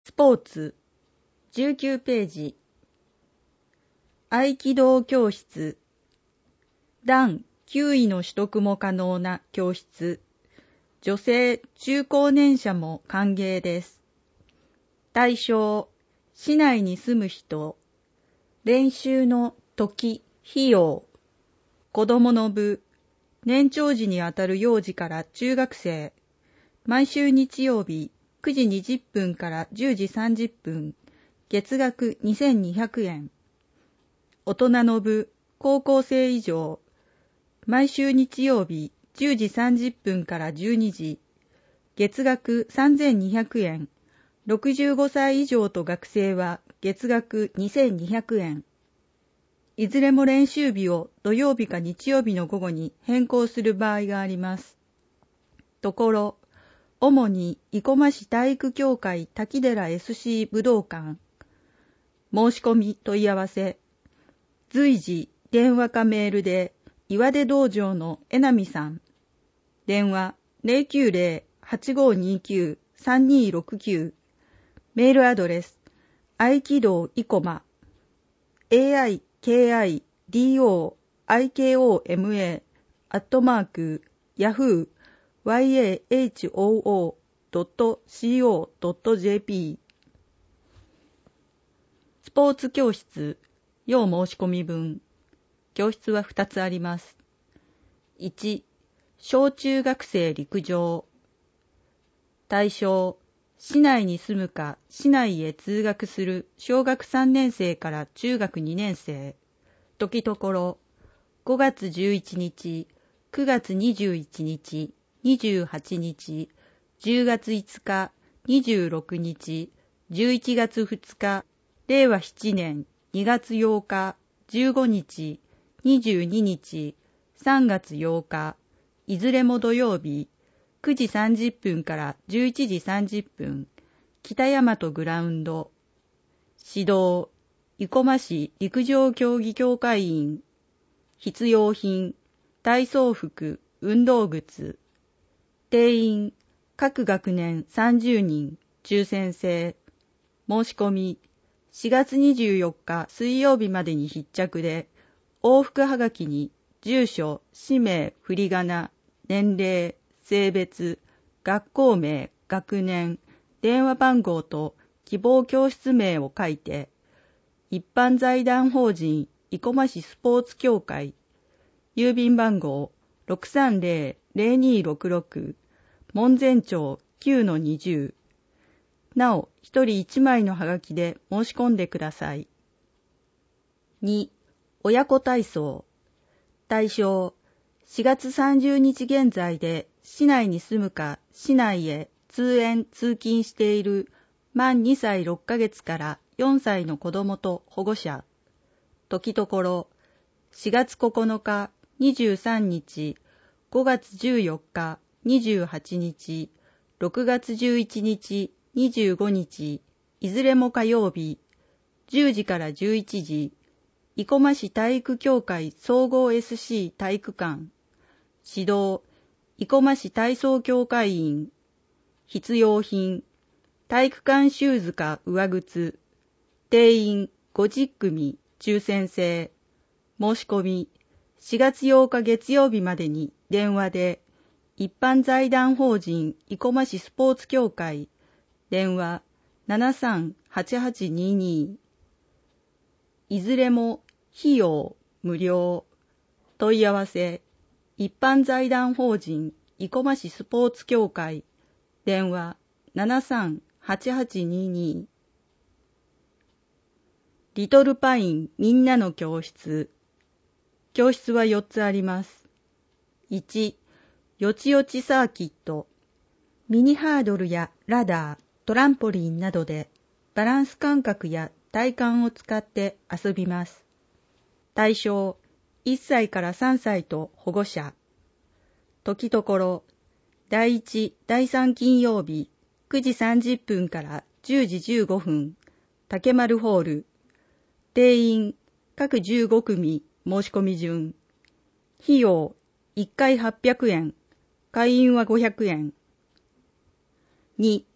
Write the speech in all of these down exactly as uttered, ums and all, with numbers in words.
スポーツじゅうきゅうページ合気道教室段きゅういの取得も可能な教室女性中高年者も歓迎です。対象市内に住む人練習の時費用子どもの部年長児にあたる幼児から中学生毎週日曜日くじにじゅっぷんからじゅうじさんじゅっぷん、月額にせんにひゃくえん。大人の部、高校生以上、毎週日曜日じゅうじさんじゅっぷんからじゅうにじ、月額さんぜんにひゃくえん。ろくじゅうごさい以上と学生は月額にせんにひゃくえん。いずれも練習日を土曜日か日曜日の午後に変更する場合があります。ところ、主に生駒市体育協会滝寺 エスシー 武道館。申し込み問い合わせ。随時電話かメールで岩出道場の江波さん。電話 ゼロきゅうゼロ はちごにきゅう さんにろくきゅう。メールアドレス合気道生駒 エーアイケーアイディーオーアイケーオーエムエー アットマークヤフーワイエーエイチオーオードットシーオードットジェーピー スポーツ教室要申し込み文教室はふたつあります。いち. 小中学生陸上対象市内に住むか市内へ通学する小学さんねん生から中学にねん生時ところごがつじゅういちにちくがつにじゅういちにちにじゅうはちにち、じゅうがついつか、にじゅうろくにち、じゅういちがつふつか、れいわななねんにがつようか、じゅうごにち、にじゅうににち、さんがつようか、いずれも土曜日、くじさんじゅっぷんからじゅういちじさんじゅっぷん、北大和グラウンド、指導、生駒市陸上競技協会員、必要品、体操服、運動靴、定員、各学年さんじゅうにん、抽選制。申し込み、しがつにじゅうよっか水曜日までに必着で、往復はがきに、住所、氏名、振り仮名、年齢、性別、学校名、学年、電話番号と希望教室名を書いて、一般財団法人生駒市スポーツ協会、郵便番号 ろくさんゼロ ゼロにろくろく門前町 きゅうのにじゅう なお一人一枚のハガキで申し込んでください。に. 親子体操対象しがつさんじゅうにち現在で市内に住むか市内へ通園通勤している満にさいろっかげつからよんさいの子どもと保護者時ところしがつここのかにじゅうさんにちごがつじゅうよっかにじゅうはちにち、ろくがつじゅういちにち、にじゅうごにち、いずれも火曜日、じゅうじからじゅういちじ、生駒市体育協会総合 エスシー 体育館、指導、生駒市体操協会員、必要品、体育館シューズか上靴、定員ごじゅっくみ、抽選制、申し込み、しがつようか月曜日までに電話で、一般財団法人生駒市スポーツ協会電話 ななさんはちはちにーにー いずれも費用無料問い合わせ一般財団法人生駒市スポーツ協会電話 ななさんはちはちにーにー リトルパインみんなの教室教室はよっつあります。いちよちよちサーキット、ミニハードルやラダー、トランポリンなどでバランス感覚や体幹を使って遊びます。対象、いっさいからさんさいと保護者。時ところ、だいいち、だいさん金曜日、くじさんじゅっぷんからじゅうじじゅうごふん、竹丸ホール。定員、各じゅうごくみ、申し込み順。費用、いっかいはっぴゃくえん。会員はごひゃくえん。に. ウ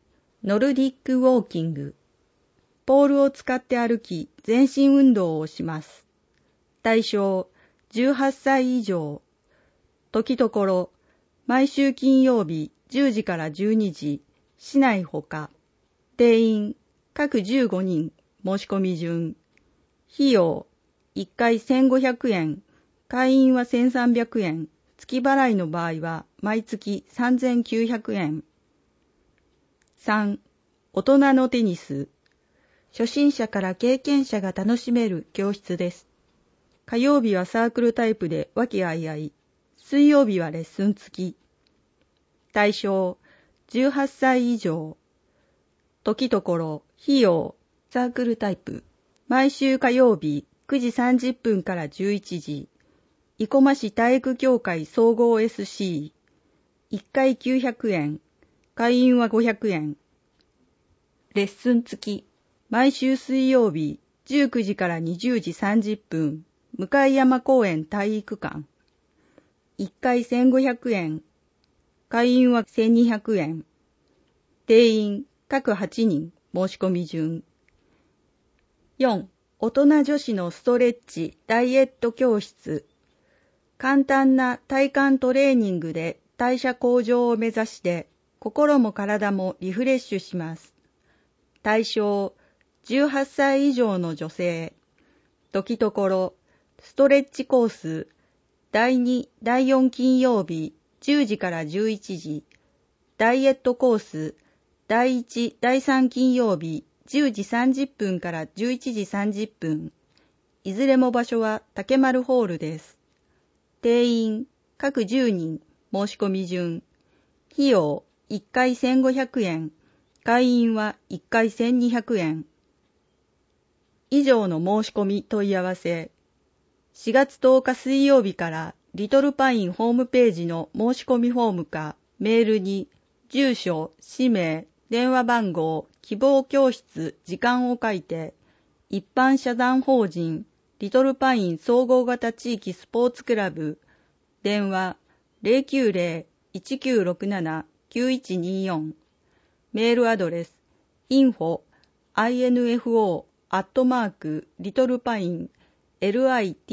ノルディックウォーキング。ポールを使って歩き、全身運動をします。対象、じゅうはっさい以上。時ところ、毎週金曜日じゅうじからじゅうにじ、市内ほか。定員、各じゅうごにん、申し込み順。費用、いっかいせんごひゃくえん、会員はせんさんびゃくえん、月払いの場合は毎月さんぜんきゅうひゃくえん。さん、大人のテニス。初心者から経験者が楽しめる教室です。火曜日はサークルタイプで和気あいあい。水曜日はレッスン付き。対象、じゅうはっさい以上。時ところ、費用、サークルタイプ。毎週火曜日くじさんじゅっぷんからじゅういちじ。生駒市体育協会総合 エスシー。いっかいきゅうひゃくえん。会員はごひゃくえん。レッスン付き。毎週水曜日じゅうくじからにじゅうじさんじゅっぷん。向山公園体育館。いっかいせんごひゃくえん。会員はせんにひゃくえん。定員、各はちにん、申し込み順。よん、大人女子のストレッチ、ダイエット教室。簡単な体幹トレーニングで代謝向上を目指して、心も体もリフレッシュします。対象、じゅうはっさい以上の女性。時ところ、ストレッチコース、だいに、だいよん金曜日、じゅうじからじゅういちじ。ダイエットコース、だいいち、だいさん金曜日、じゅうじさんじゅっぷんからじゅういちじさんじゅっぷん。いずれも場所は竹丸ホールです。定員、各じゅうにん、申し込み順。費用、いっかいせんごひゃくえん。会員はいっかいせんにひゃくえん。以上の申し込み問い合わせ。しがつとおか水曜日からリトルパインホームページの申し込みフォームかメールに住所、氏名、電話番号、希望教室、時間を書いて、一般社団法人リトルパイン総合型地域スポーツクラブ、電話 ゼロきゅうゼロ いちきゅうろくなな きゅういちによん、メールアドレス インフォ アイエヌエフオー アットマーク リトルパイン リトル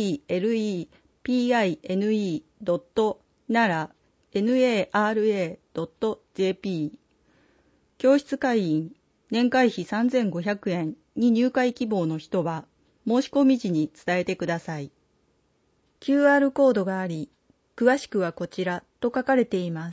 パイン ドット ナラ ドット ジェーピー。教室会員、年会費さんぜんごひゃくえんに入会希望の人は、申し込み時に伝えてください。キューアール コードがあり、詳しくはこちらと書かれています。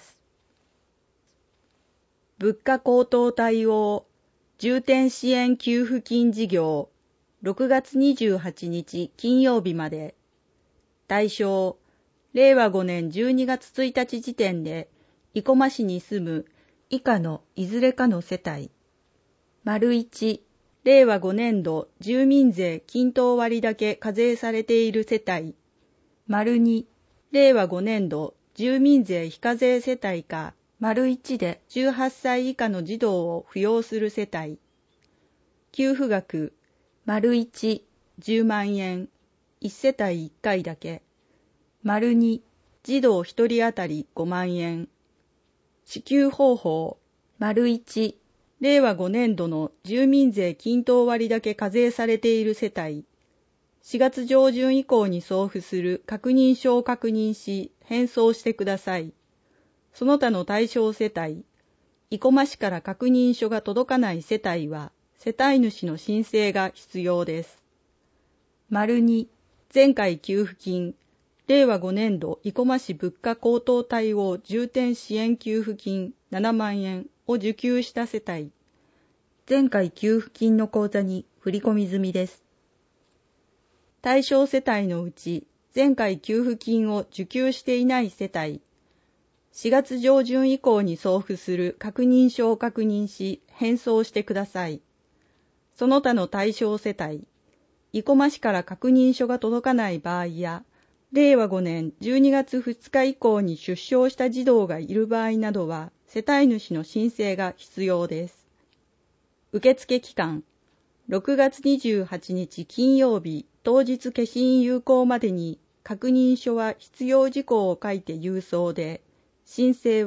物価高騰対応重点支援給付金事業ろくがつにじゅうはちにち金曜日まで。対象、れいわごねんじゅうにがつついたち時点で生駒市に住む以下のいずれかの世帯。丸いち、れいわごねんど住民税均等割高課税されている世帯。丸に、れいわごねんど住民税非課税世帯か丸いちでじゅうはっさい以下の児童を扶養する世帯。給付額、丸いち、じゅうまんえん、いち世帯いっかいだけ。丸に、児童ひとり当たりごまんえん。支給方法、丸いち、れいわごねんどの住民税均等割高課税されている世帯。しがつ上旬以降に送付する確認書を確認し、返送してください。その他の対象世帯、生駒市から確認書が届かない世帯は、世帯主の申請が必要です。丸に、前回給付金、れいわごねんど生駒市物価高騰対応重点支援給付金ななまんえんを受給した世帯。前回給付金の口座に振り込み済みです。対象世帯のうち、前回給付金を受給していない世帯、しがつ上旬以降に送付する確認書を確認し、返送してください。その他の対象世帯、生駒市から確認書が届かない場合や、れいわごねんじゅうにがつふつか以降に出生した児童がいる場合などは、世帯主の申請が必要です。受付期間、ろくがつにじゅうはちにち金曜日当日消印有効までに確認書は必要事項を書いて郵送で、申請は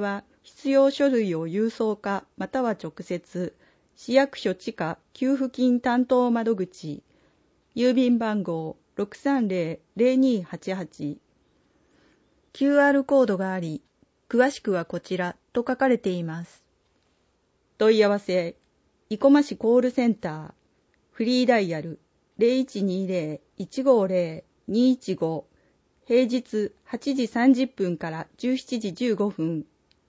必要書類を郵送かまたは直接、市役所地下給付金担当窓口、郵便番号 ろくさんぜろぜろにはちはち、キューアール コードがあり、詳しくはこちらと書かれています。問い合わせ、生駒市コールセンター、フリーダイヤル ゼロいちにゼロ いちごゼロ にいちご、平日はちじさんじゅっぷんからじゅうしちじじゅうごふん。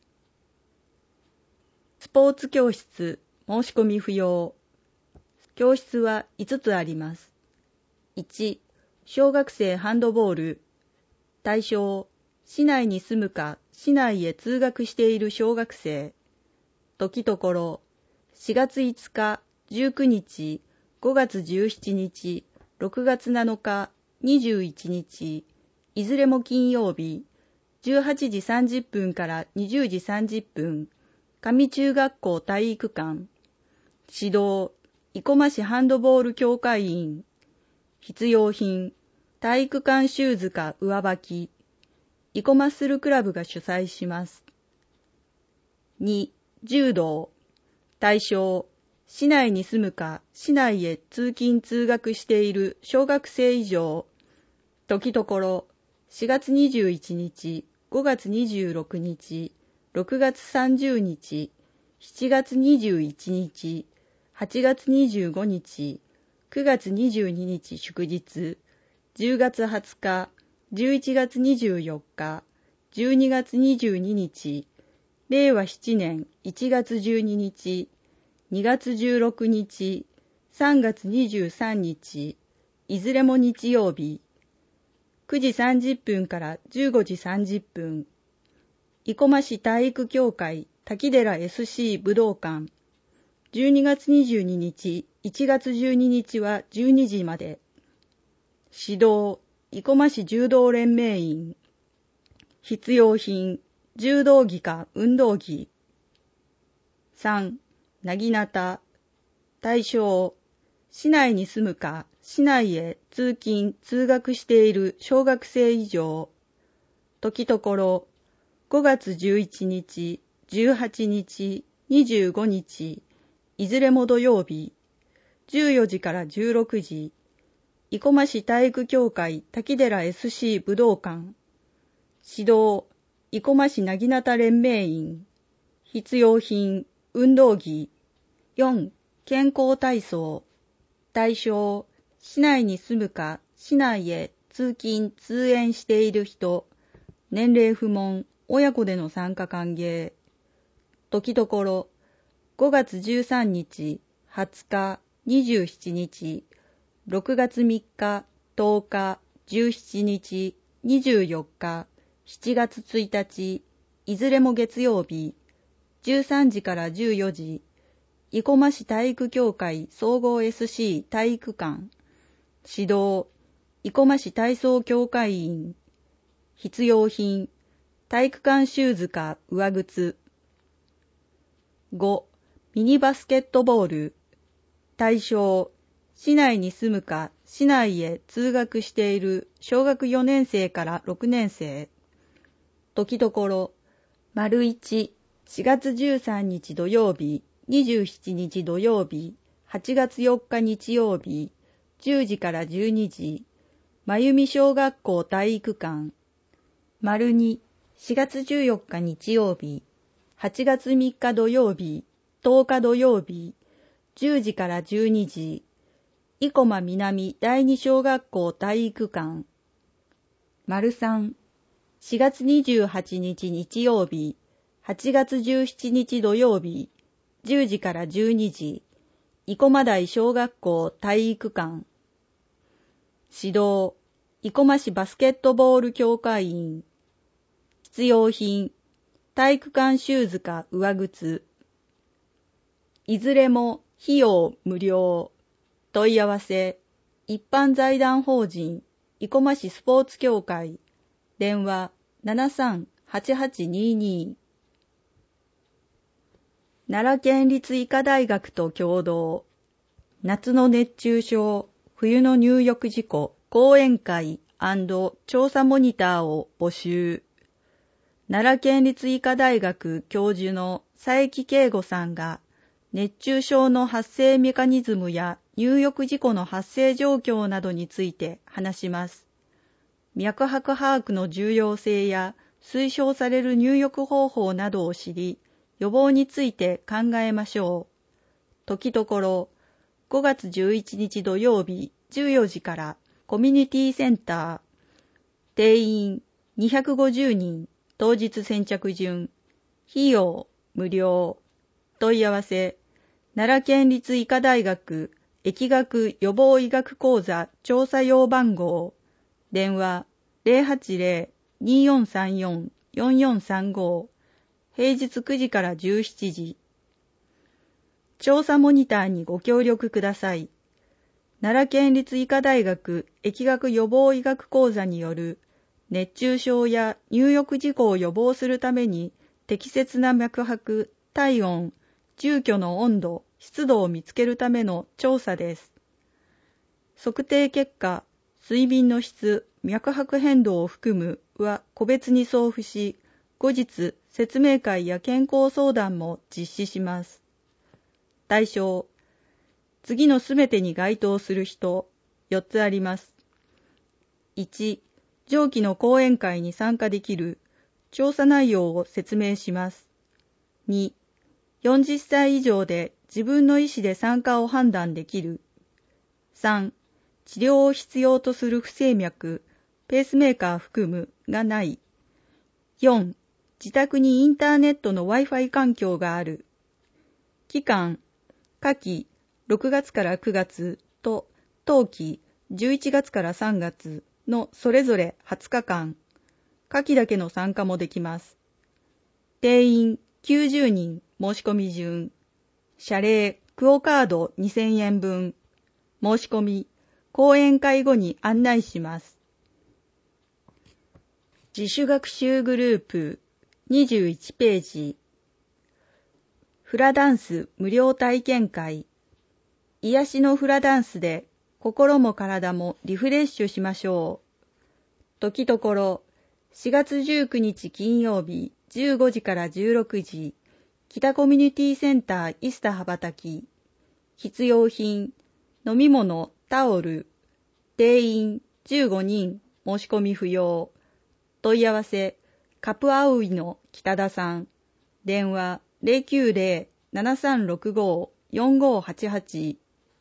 スポーツ教室、申し込み不要。教室はいつつあります。いち、小学生ハンドボール。対象、市内に住むか市内へ通学している小学生。時ところ、しがついつか、じゅうくにち、ごがつじゅうしちにち、ろくがつなのか、にじゅういちにち、いずれも金曜日、じゅうはちじさんじゅっぷんからにじゅうじさんじゅっぷん、上中学校体育館。指導、生駒市ハンドボール協会員。必要品、体育館シューズか上履き。生駒ッスルクラブが主催します。に、柔道。対象、市内に住むか市内へ通勤通学している小学生以上。時ところ、しがつにじゅういちにち、ごがつにじゅうろくにち、ろくがつさんじゅうにち、しちがつにじゅういちにち、はちがつにじゅうごにち、くがつにじゅうににち祝日、じゅうがつはつか、じゅういちがつにじゅうよっか、じゅうにがつにじゅうににち、れいわなねんいちがつじゅうににち、にがつじゅうろくにち、さんがつにじゅうさんにち、いずれも日曜日、くじさんじゅっぷんからじゅうごじさんじゅっぷん、生駒市体育協会滝寺 エスシー 武道館、じゅうにがつにじゅうににち、いちがつじゅうににちはじゅうにじまで。指導、生駒市柔道連盟員。必要品、柔道着か運動着。さん、なぎなた。対象、市内に住むか市内へ通勤通学している小学生以上。時ところ、ごがつじゅういちにち、じゅうはちにち、にじゅうごにち、いずれも土曜日、じゅうよじからじゅうろくじ、生駒市体育協会滝寺 エスシー 武道館。指導、生駒市なぎなた連盟員。必要品、運動着。よん、健康体操。対象、市内に住むか市内へ通勤通園している人。年齢不問、親子での参加歓迎。時ところ、ごがつじゅうさんにち、はつか、にじゅうしちにち、ろくがつみっか、とおか、じゅうしちにち、にじゅうよっか、しちがつついたち、いずれも月曜日、じゅうさんじからじゅうよじ、生駒市体育協会総合 エスシー 体育館。指導、生駒市体操協会員。必要品、体育館シューズか上靴。ご、ミニバスケットボール。対象、市内に住むか市内へ通学している小学よねんせいからろくねんせい。時ところ、丸いち、しがつじゅうさんにち土曜日、にじゅうしちにち土曜日、はちがつよっか日曜日、じゅうじからじゅうにじ、真由美小学校体育館。丸に、しがつじゅうよっか日曜日、はちがつみっか土曜日、とおか土曜日、じゅうじからじゅうにじ、生駒南第二小学校体育館。丸さん、しがつにじゅうはちにち日曜日、はちがつじゅうしちにち土曜日、じゅうじからじゅうにじ、生駒台小学校体育館。指導、生駒市バスケットボール協会員。必要品、体育館シューズか上靴。いずれも費用無料。問い合わせ、一般財団法人生駒市スポーツ協会。電話 ななさんはちはちにに。奈良県立医科大学と共同、夏の熱中症、冬の入浴事故講演会&調査モニターを募集。 奈良県立医科大学教授の佐伯圭吾さんが、熱中症の発生メカニズムや入浴事故の発生状況などについて話します。脈拍把握の重要性や推奨される入浴方法などを知り、予防について考えましょう。時ところ、ごがつじゅういちにち土曜日じゅうよじからコミュニティセンター、定員にひゃくごじゅうにん、当日先着順、費用無料、問い合わせ、奈良県立医科大学疫学予防医学講座調査用番号、電話 ゼロはちゼロ にーよんさんよん よんよんさんご、平日くじからじゅうしちじ。調査モニターにご協力ください。奈良県立医科大学疫学予防医学講座による熱中症や入浴事故を予防するために適切な脈拍、体温、住居の温度、湿度を見つけるための調査です。測定結果、睡眠の質、脈拍変動を含むは個別に送付し、後日説明会や健康相談も実施します。対象、次のすべてに該当する人、よっつあります。いち、上記の講演会に参加できる、調査内容を説明します。に、よんじゅっさい以上で自分の意思で参加を判断できる。さん、治療を必要とする不整脈、ペースメーカー含むがない。よん、自宅にインターネットの Wi-Fi 環境がある。期間、夏季ろくがつからくがつと冬季じゅういちがつからさんがつのそれぞれはつかかん。夏季だけの参加もできます。定員きゅうじゅうにん申し込み順。謝礼クオカードにせんえんぶん。申し込み、講演会後に案内します。自主学習グループにじゅういちページ。フラダンス無料体験会。癒しのフラダンスで心も体もリフレッシュしましょう。時ところ、しがつじゅうくにち金曜日じゅうごじからじゅうろくじ、北コミュニティセンターイスタ羽ばたき。必要品、飲み物、タオル。定員じゅうごにん、申し込み不要。問い合わせ、カプアウイの北田さん。電話ゼロきゅうゼロ ななさんろくご よんごはちはち。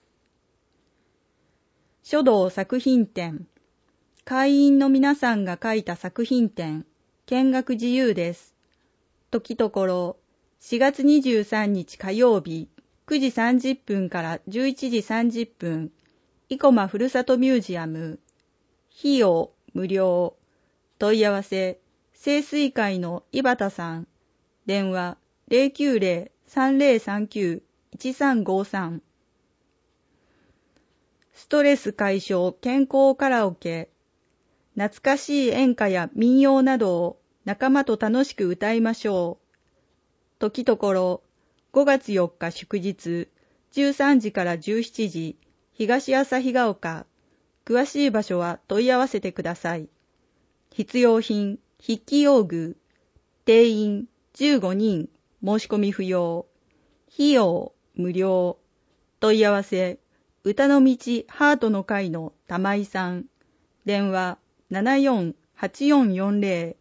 書道作品展。会員の皆さんが書いた作品展。見学自由です。時ところ、しがつにじゅうさんにち火曜日、くじさんじゅっぷんからじゅういちじさんじゅっぷん、生駒ふるさとミュージアム。費用無料。問い合わせ、清水会の井端さん。電話ゼロきゅうゼロ さんゼロさんきゅう いちさんごさん。ストレス解消健康カラオケ。懐かしい演歌や民謡などを仲間と楽しく歌いましょう。時ところ、ごがつよっか祝日、じゅうさんじからじゅうしちじ、東旭ヶ丘。詳しい場所は問い合わせてください。必要品、筆記用具。定員じゅうごにん、申し込み不要。費用無料。問い合わせ、歌の道ハートの会の玉井さん。電話ななよんはちよんよんゼロ。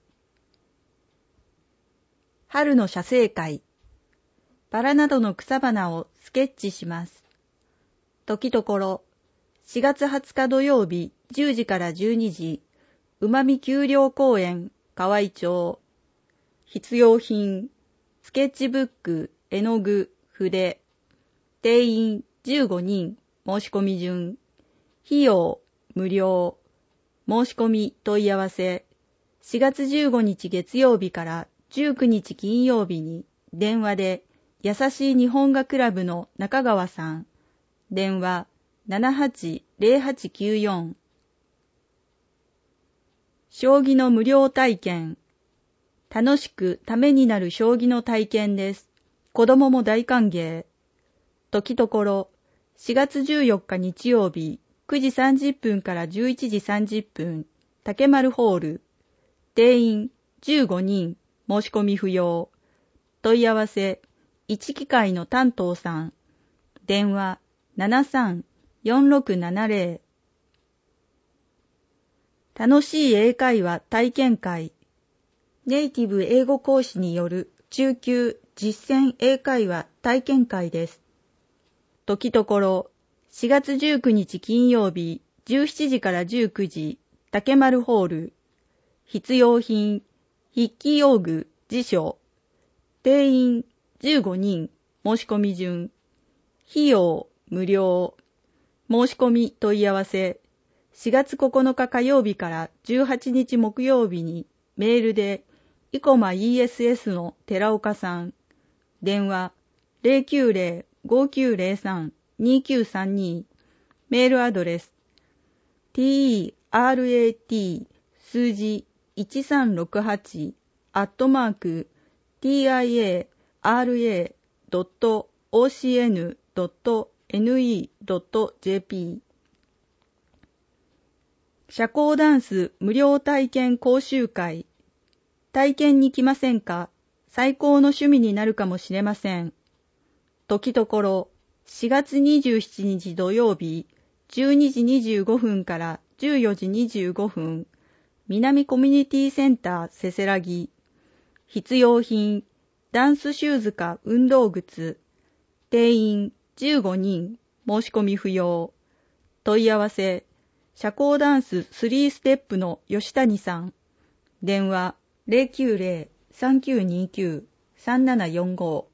春の写生会。バラなどの草花をスケッチします。時ところ、しがつはつか土曜日じゅうじからじゅうにじ、うまみ丘陵公園、河合町。必要品、スケッチブック、絵の具、筆。定員じゅうごにん、申し込み順。費用無料。申し込み問い合わせ、しがつじゅうごにち月曜日からじゅうくにち金曜日に電話で優しい日本画クラブの中川さん。電話ななはちゼロはちきゅうよん。将棋の無料体験。楽しくためになる将棋の体験です。子供も大歓迎。時ところ、しがつじゅうよっか日曜日、くじさんじゅっぷんからじゅういちじさんじゅっぷん、竹丸ホール。定員じゅうごにん、 申し込み不要。問い合わせ、いち機械の担当さん。電話、ななさんよんろくななゼロ。楽しい英会話体験会。ネイティブ英語講師による中級実践英会話体験会です。時ところ、しがつじゅうくにち金曜日、じゅうしちじからじゅうくじ、竹丸ホール。必要品、筆記用具、辞書。定員じゅうごにん、申し込み順。費用無料。申し込み問い合わせ。しがつここのか火曜日からじゅうはちにち木曜日にメールで、生駒 イーエスエス の寺岡さん。電話 ゼロきゅうゼロ ごきゅうゼロさん にきゅうさんに。メールアドレス trat 数字いちさんろくはちアットマーク tiara ドット オーシーエヌ ドット ネット ドット ジェーピー。 社交ダンス無料体験講習会。体験に来ませんか？最高の趣味になるかもしれません。時ところ、しがつにじゅうしちにち土曜日、じゅうにじにじゅうごふんからじゅうよじにじゅうごふん、南コミュニティセンターせせらぎ。必要品、ダンスシューズか運動靴。定員じゅうごにん、申し込み不要。問い合わせ、社交ダンススリーステップの吉谷さん。電話ゼロきゅうゼロ さんきゅうにきゅう さんななよんご。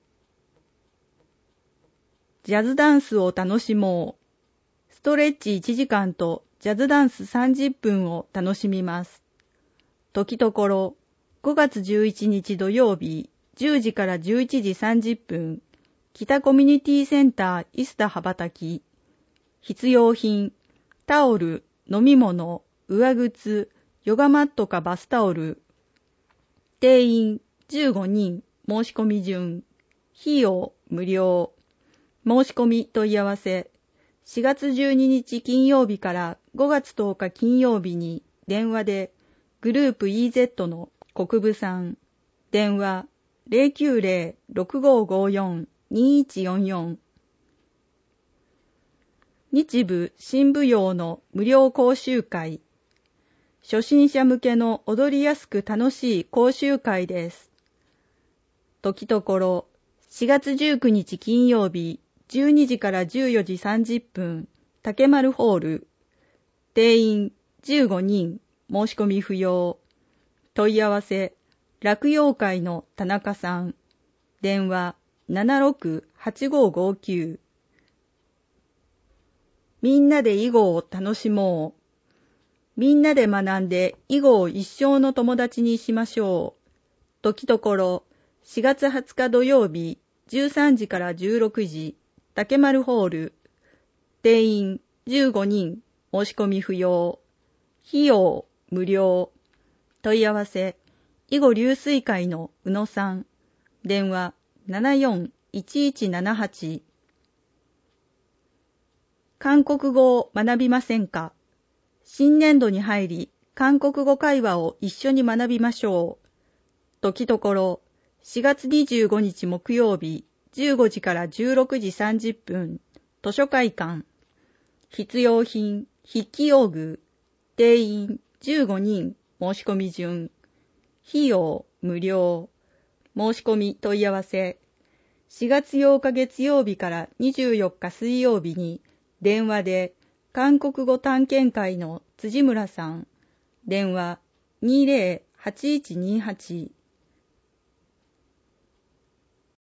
ジャズダンスを楽しもう。ストレッチいちじかんとジャズダンスさんじゅっぷんを楽しみます。時ところ、ごがつじゅういちにち土曜日、じゅうじからじゅういちじさんじゅっぷん、北コミュニティセンターイスタ羽ばたき。必要品、タオル、飲み物、上靴、ヨガマットかバスタオル。定員じゅうごにん、申し込み順。費用無料。申し込み問い合わせ。しがつじゅうににち金曜日からごがつとおか金曜日に電話でグループ イーゼット の国分さん。電話ゼロきゅうゼロ ろくごごよん にいちよんよん。日舞新舞踊の無料講習会。初心者向けの踊りやすく楽しい講習会です。時ところ、しがつじゅうくにち金曜日、じゅうにじからじゅうよじさんじゅっぷん、竹丸ホール。定員じゅうごにん、申し込み不要。問い合わせ、落葉会の田中さん。電話ななろく はちごごきゅう。みんなで囲碁を楽しもう。みんなで学んで囲碁を一生の友達にしましょう。時ところ、しがつはつか土曜日、じゅうさんじからじゅうろくじ、竹丸ホール。定員じゅうごにん、申し込み不要。費用無料。問い合わせ、囲碁流水会の宇野さん。電話ななよん いちいちななはち。韓国語を学びませんか？新年度に入り、韓国語会話を一緒に学びましょう。時ところ、しがつにじゅうごにち木曜日、じゅうごじからじゅうろくじさんじゅっぷん、図書会館。必要品、筆記用具。定員じゅうごにん、申し込み順。費用無料。申し込み問い合わせ。しがつようか月曜日からにじゅうよっか水曜日に電話で韓国語探検会の辻村さん。電話にゼロ はちいちにはち